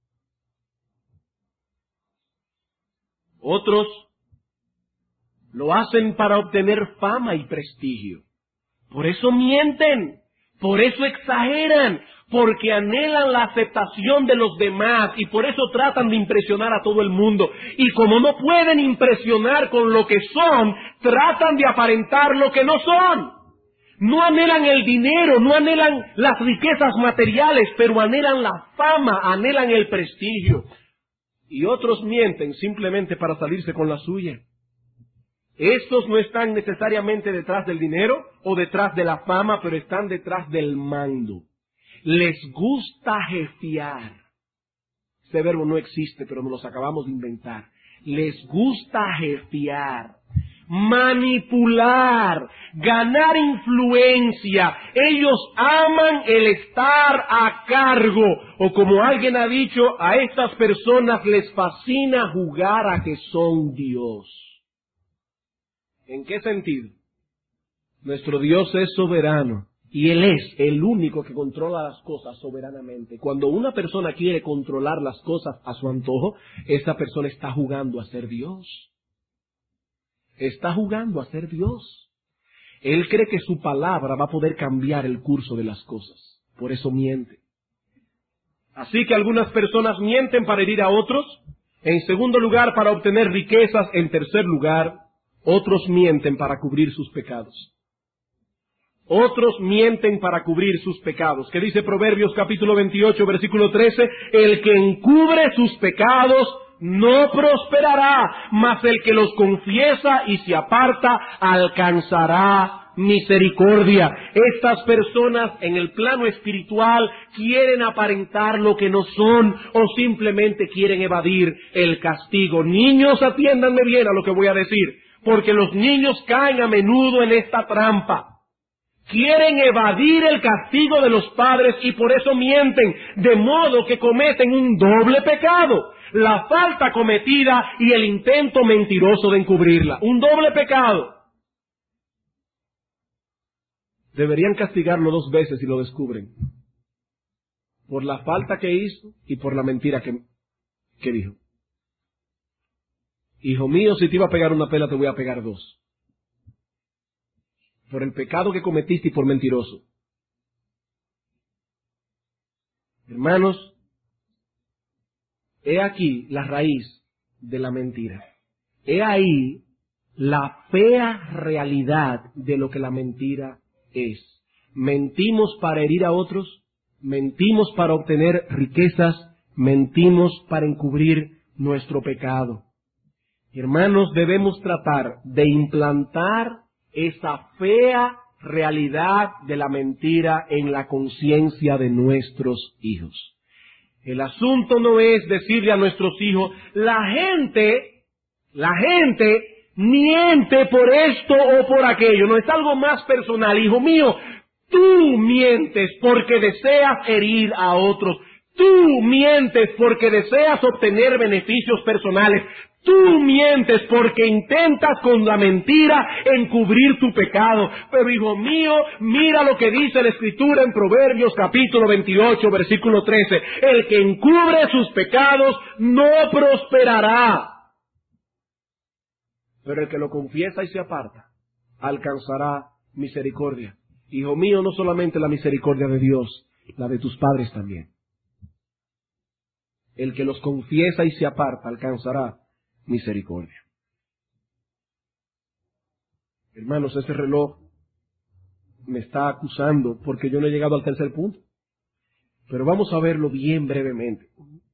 Otros lo hacen para obtener fama y prestigio. Por eso mienten, por eso exageran, porque anhelan la aceptación de los demás y por eso tratan de impresionar a todo el mundo. Y como no pueden impresionar con lo que son, tratan de aparentar lo que no son. No anhelan el dinero, no anhelan las riquezas materiales, pero anhelan la fama, anhelan el prestigio. Y otros mienten simplemente para salirse con la suya. Estos no están necesariamente detrás del dinero o detrás de la fama, pero están detrás del mando. Les gusta jefiar. Este verbo no existe, pero nos los acabamos de inventar. Les gusta jefiar, manipular, ganar influencia. Ellos aman el estar a cargo. O como alguien ha dicho, a estas personas les fascina jugar a que son Dios. ¿En qué sentido? Nuestro Dios es soberano y Él es el único que controla las cosas soberanamente. Cuando una persona quiere controlar las cosas a su antojo, esa persona está jugando a ser Dios. Está jugando a ser Dios. Él cree que su palabra va a poder cambiar el curso de las cosas. Por eso miente. Así que algunas personas mienten para herir a otros. En segundo lugar, para obtener riquezas. En tercer lugar, otros mienten para cubrir sus pecados. Otros mienten para cubrir sus pecados. ¿Qué dice Proverbios capítulo veintiocho, versículo trece? El que encubre sus pecados no prosperará, mas el que los confiesa y se aparta alcanzará misericordia. Estas personas en el plano espiritual quieren aparentar lo que no son o simplemente quieren evadir el castigo. Niños, atiéndanme bien a lo que voy a decir, porque los niños caen a menudo en esta trampa. Quieren evadir el castigo de los padres y por eso mienten, de modo que cometen un doble pecado: la falta cometida y el intento mentiroso de encubrirla. Un doble pecado. Deberían castigarlo dos veces si lo descubren. Por la falta que hizo y por la mentira que, que dijo. Hijo mío, si te iba a pegar una pela, te voy a pegar dos. Por el pecado que cometiste y por mentiroso. Hermanos, he aquí la raíz de la mentira. He ahí la fea realidad de lo que la mentira es. Mentimos para herir a otros, mentimos para obtener riquezas, mentimos para encubrir nuestro pecado. Hermanos, debemos tratar de implantar esa fea realidad de la mentira en la conciencia de nuestros hijos. El asunto no es decirle a nuestros hijos, la gente, la gente miente por esto o por aquello. No, es algo más personal. Hijo mío, tú mientes porque deseas herir a otros. Tú mientes porque deseas obtener beneficios personales. Tú mientes porque intentas con la mentira encubrir tu pecado. Pero hijo mío, mira lo que dice la Escritura en Proverbios capítulo veintiocho, versículo trece. El que encubre sus pecados no prosperará, pero el que lo confiesa y se aparta alcanzará misericordia. Hijo mío, no solamente la misericordia de Dios, la de tus padres también. El que los confiesa y se aparta alcanzará misericordia. Hermanos, ese reloj me está acusando porque yo no he llegado al tercer punto. Pero vamos a verlo bien brevemente.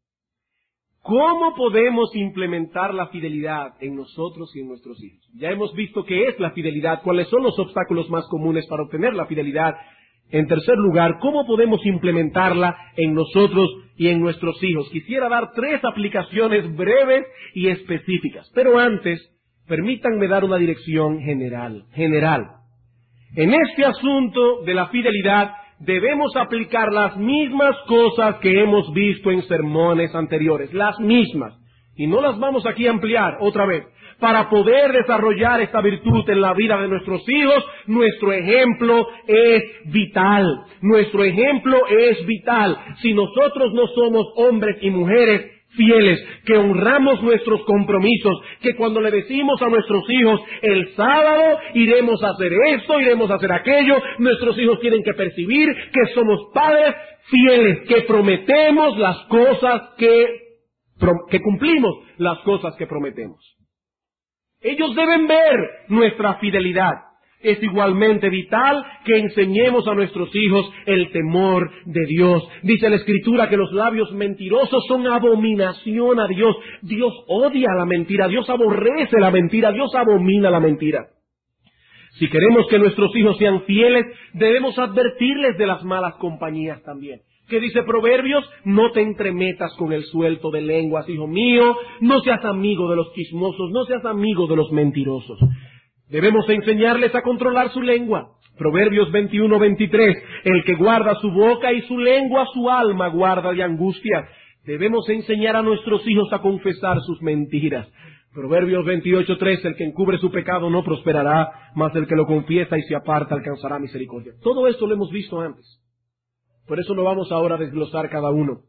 ¿Cómo podemos implementar la fidelidad en nosotros y en nuestros hijos? Ya hemos visto qué es la fidelidad, cuáles son los obstáculos más comunes para obtener la fidelidad. En tercer lugar, ¿cómo podemos implementarla en nosotros y en nuestros hijos? Quisiera dar tres aplicaciones breves y específicas. Pero antes, permítanme dar una dirección general. General. En este asunto de la fidelidad, debemos aplicar las mismas cosas que hemos visto en sermones anteriores. Las mismas. Y no las vamos aquí a ampliar otra vez. Para poder desarrollar esta virtud en la vida de nuestros hijos, nuestro ejemplo es vital. Nuestro ejemplo es vital. Si nosotros no somos hombres y mujeres fieles, que honramos nuestros compromisos, que cuando le decimos a nuestros hijos, el sábado iremos a hacer esto, iremos a hacer aquello, nuestros hijos tienen que percibir que somos padres fieles, que prometemos las cosas que, que cumplimos las cosas que prometemos. Ellos deben ver nuestra fidelidad. Es igualmente vital que enseñemos a nuestros hijos el temor de Dios. Dice la Escritura que los labios mentirosos son abominación a Dios. Dios odia la mentira, Dios aborrece la mentira, Dios abomina la mentira. Si queremos que nuestros hijos sean fieles, debemos advertirles de las malas compañías también. ¿Qué dice Proverbios? No te entremetas con el suelto de lenguas, hijo mío. No seas amigo de los chismosos, no seas amigo de los mentirosos. Debemos enseñarles a controlar su lengua. Proverbios veintiuno, veintitrés. El que guarda su boca y su lengua, su alma guarda de angustia. Debemos enseñar a nuestros hijos a confesar sus mentiras. Proverbios veintiocho, tres. El que encubre su pecado no prosperará, mas el que lo confiesa y se aparta alcanzará misericordia. Todo esto lo hemos visto antes. Por eso no vamos ahora a desglosar cada uno.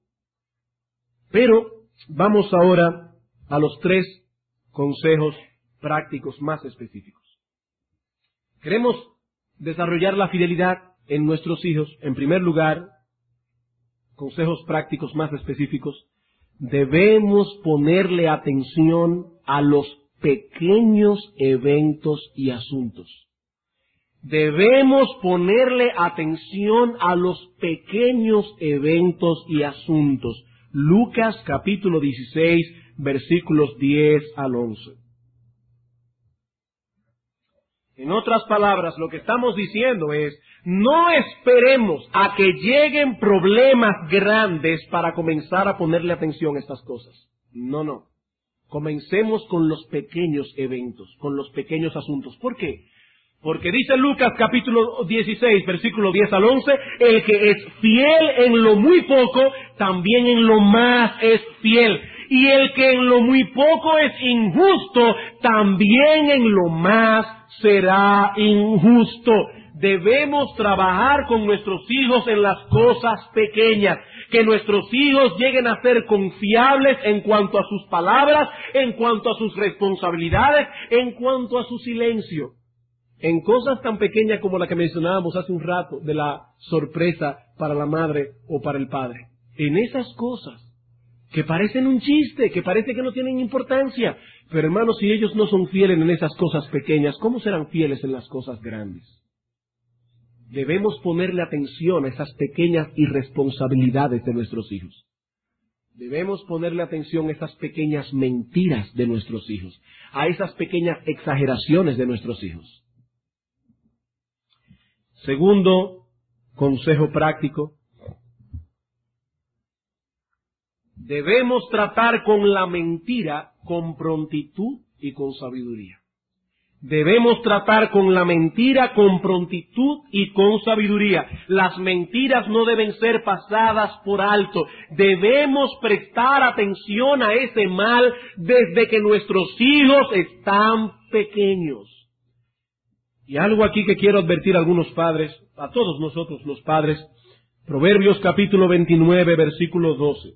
Pero vamos ahora a los tres consejos prácticos más específicos. Queremos desarrollar la fidelidad en nuestros hijos. En primer lugar, consejos prácticos más específicos. Debemos ponerle atención a los pequeños eventos y asuntos. Debemos ponerle atención a los pequeños eventos y asuntos. Lucas capítulo dieciséis, versículos diez al once. En otras palabras, lo que estamos diciendo es, no esperemos a que lleguen problemas grandes para comenzar a ponerle atención a estas cosas. No, no. Comencemos con los pequeños eventos, con los pequeños asuntos. ¿Por qué? Porque dice Lucas capítulo dieciséis, versículo diez al once, el que es fiel en lo muy poco, también en lo más es fiel. Y el que en lo muy poco es injusto, también en lo más será injusto. Debemos trabajar con nuestros hijos en las cosas pequeñas, que nuestros hijos lleguen a ser confiables en cuanto a sus palabras, en cuanto a sus responsabilidades, en cuanto a su silencio. En cosas tan pequeñas como la que mencionábamos hace un rato, de la sorpresa para la madre o para el padre. En esas cosas que parecen un chiste, que parece que no tienen importancia. Pero hermanos, si ellos no son fieles en esas cosas pequeñas, ¿cómo serán fieles en las cosas grandes? Debemos ponerle atención a esas pequeñas irresponsabilidades de nuestros hijos. Debemos ponerle atención a esas pequeñas mentiras de nuestros hijos, a esas pequeñas exageraciones de nuestros hijos. Segundo consejo práctico. Debemos tratar con la mentira con prontitud y con sabiduría. Debemos tratar con la mentira con prontitud y con sabiduría. Las mentiras no deben ser pasadas por alto. Debemos prestar atención a ese mal desde que nuestros hijos están pequeños. Y algo aquí que quiero advertir a algunos padres, a todos nosotros los padres, Proverbios capítulo veintinueve, versículo doce.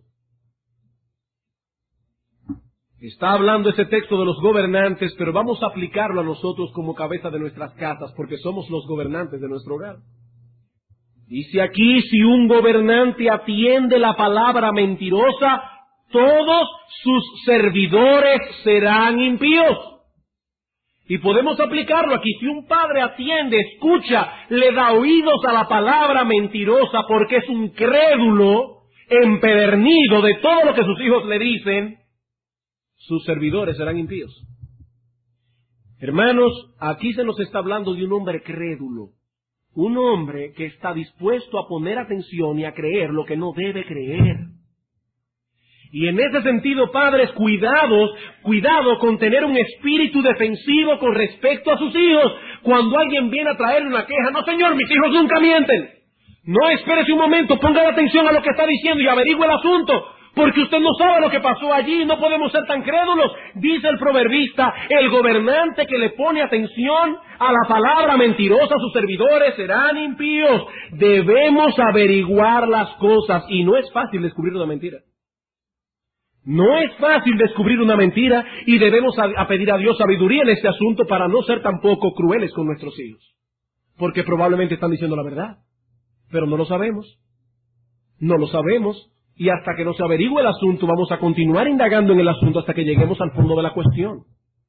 Está hablando ese texto de los gobernantes, pero vamos a aplicarlo a nosotros como cabeza de nuestras casas, porque somos los gobernantes de nuestro hogar. Dice aquí, si un gobernante atiende la palabra mentirosa, todos sus servidores serán impíos. Y podemos aplicarlo aquí. Si un padre atiende, escucha, le da oídos a la palabra mentirosa porque es un crédulo empedernido de todo lo que sus hijos le dicen, sus servidores serán impíos. Hermanos, aquí se nos está hablando de un hombre crédulo. Un hombre que está dispuesto a poner atención y a creer lo que no debe creer. Y en ese sentido, padres, cuidados, cuidado con tener un espíritu defensivo con respecto a sus hijos. Cuando alguien viene a traerle una queja, no señor, mis hijos nunca mienten. No espérese un momento, ponga atención a lo que está diciendo y averigüe el asunto. Porque usted no sabe lo que pasó allí, no podemos ser tan crédulos. Dice el proverbista, el gobernante que le pone atención a la palabra mentirosa, sus servidores serán impíos. Debemos averiguar las cosas y no es fácil descubrir una mentira. No es fácil descubrir una mentira y debemos a, a pedir a Dios sabiduría en este asunto para no ser tampoco crueles con nuestros hijos. Porque probablemente están diciendo la verdad, pero no lo sabemos. No lo sabemos. Y hasta que no se averigüe el asunto, vamos a continuar indagando en el asunto hasta que lleguemos al fondo de la cuestión.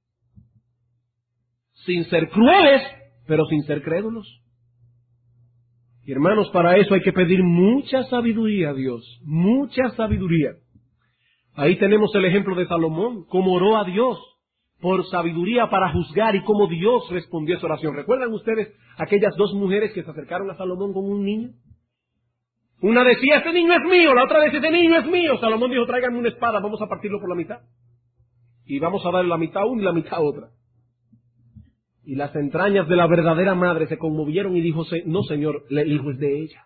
Sin ser crueles, pero sin ser crédulos. Y hermanos, para eso hay que pedir mucha sabiduría a Dios, mucha sabiduría. Ahí tenemos el ejemplo de Salomón, cómo oró a Dios por sabiduría para juzgar y cómo Dios respondió a su oración. ¿Recuerdan ustedes aquellas dos mujeres que se acercaron a Salomón con un niño? Una decía, este niño es mío, la otra decía, este niño es mío. Salomón dijo, tráiganme una espada, vamos a partirlo por la mitad. Y vamos a darle la mitad a una y la mitad a otra. Y las entrañas de la verdadera madre se conmovieron y dijo, no señor, el hijo es de ella.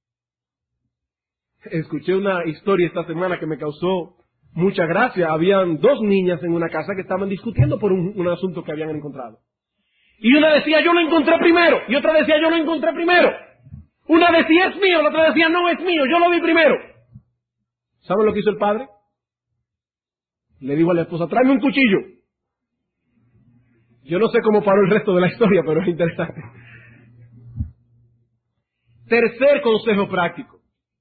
Escuché una historia esta semana que me causó mucha gracia. Habían dos niñas en una casa que estaban discutiendo por un, un asunto que habían encontrado. Y una decía, yo lo encontré primero. Y otra decía, yo lo encontré primero. Una decía, es mío, la otra decía, no, es mío, yo lo vi primero. ¿Saben lo que hizo el padre? Le dijo a la esposa, tráeme un cuchillo. Yo no sé cómo paró el resto de la historia, pero es interesante. Tercer consejo práctico.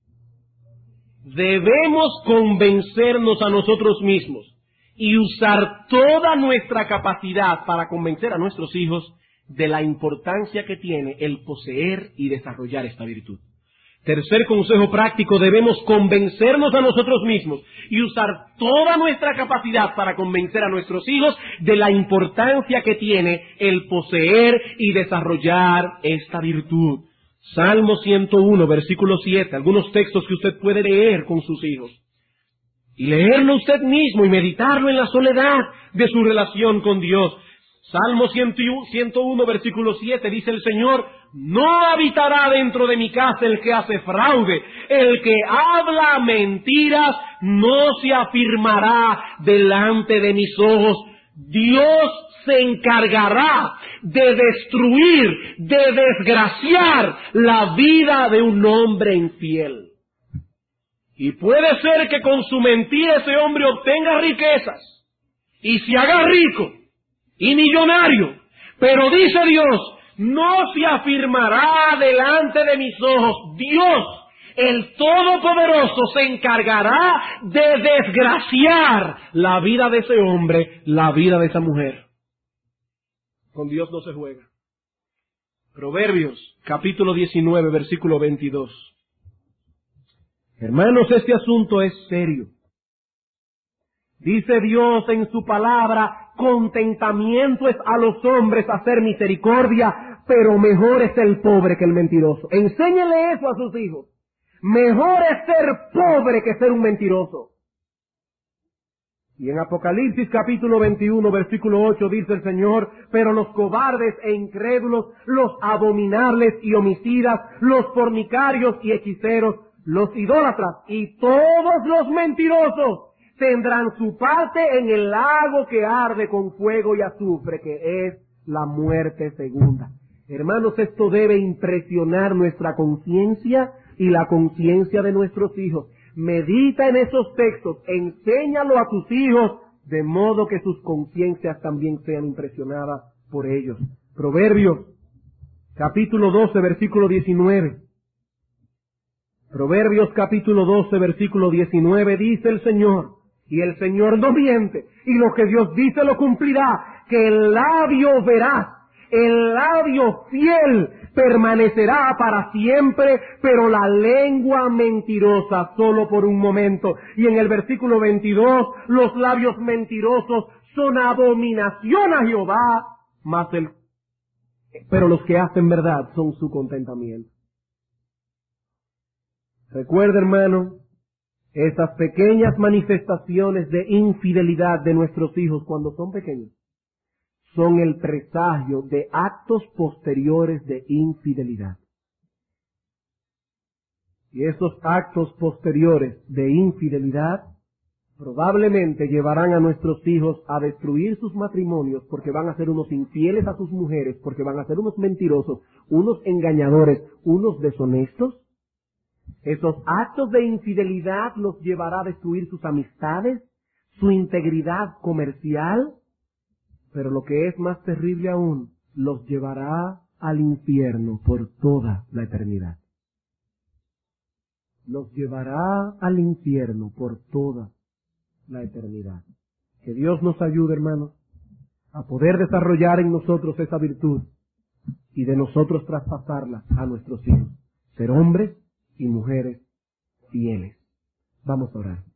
Debemos convencernos a nosotros mismos y usar toda nuestra capacidad para convencer a nuestros hijos de la importancia que tiene el poseer y desarrollar esta virtud. Tercer consejo práctico, debemos convencernos a nosotros mismos y usar toda nuestra capacidad para convencer a nuestros hijos de la importancia que tiene el poseer y desarrollar esta virtud. Salmo ciento uno, versículo siete, algunos textos que usted puede leer con sus hijos. Y leerlo usted mismo y meditarlo en la soledad de su relación con Dios. Salmo ciento uno, versículo siete, dice el Señor, no habitará dentro de mi casa el que hace fraude, el que habla mentiras no se afirmará delante de mis ojos. Dios se encargará de destruir, de desgraciar la vida de un hombre infiel. Y puede ser que con su mentira ese hombre obtenga riquezas y se haga rico y millonario, pero dice Dios, no se afirmará delante de mis ojos. Dios, el Todopoderoso, se encargará de desgraciar la vida de ese hombre, la vida de esa mujer. Con Dios no se juega. Proverbios, capítulo diecinueve, versículo veintidós. Hermanos, este asunto es serio. Dice Dios en su palabra, contentamiento es a los hombres hacer misericordia, pero mejor es el pobre que el mentiroso. Enséñele eso a sus hijos. Mejor es ser pobre que ser un mentiroso. Y en Apocalipsis capítulo veintiuno, versículo ocho, dice el Señor, pero los cobardes e incrédulos, los abominables y homicidas, los fornicarios y hechiceros, los idólatras y todos los mentirosos tendrán su parte en el lago que arde con fuego y azufre, que es la muerte segunda. Hermanos, esto debe impresionar nuestra conciencia y la conciencia de nuestros hijos. Medita en esos textos, enséñalo a tus hijos, de modo que sus conciencias también sean impresionadas por ellos. Proverbios, capítulo doce, versículo diecinueve. Proverbios, capítulo doce, versículo diecinueve, dice el Señor, y el Señor no miente, y lo que Dios dice lo cumplirá, que el labio veraz, el labio fiel permanecerá para siempre, pero la lengua mentirosa solo por un momento. Y en el versículo veintidós, los labios mentirosos son abominación a Jehová, mas el, pero los que hacen verdad son su contentamiento. Recuerda, hermano, esas pequeñas manifestaciones de infidelidad de nuestros hijos cuando son pequeños son el presagio de actos posteriores de infidelidad. Y esos actos posteriores de infidelidad probablemente llevarán a nuestros hijos a destruir sus matrimonios, porque van a ser unos infieles a sus mujeres, porque van a ser unos mentirosos, unos engañadores, unos deshonestos. Esos actos de infidelidad los llevará a destruir sus amistades, su integridad comercial, pero lo que es más terrible aún, los llevará al infierno por toda la eternidad. Los llevará al infierno por toda la eternidad. Que Dios nos ayude, hermanos, a poder desarrollar en nosotros esa virtud y de nosotros traspasarla a nuestros hijos. Ser hombres y mujeres fieles. Vamos a orar.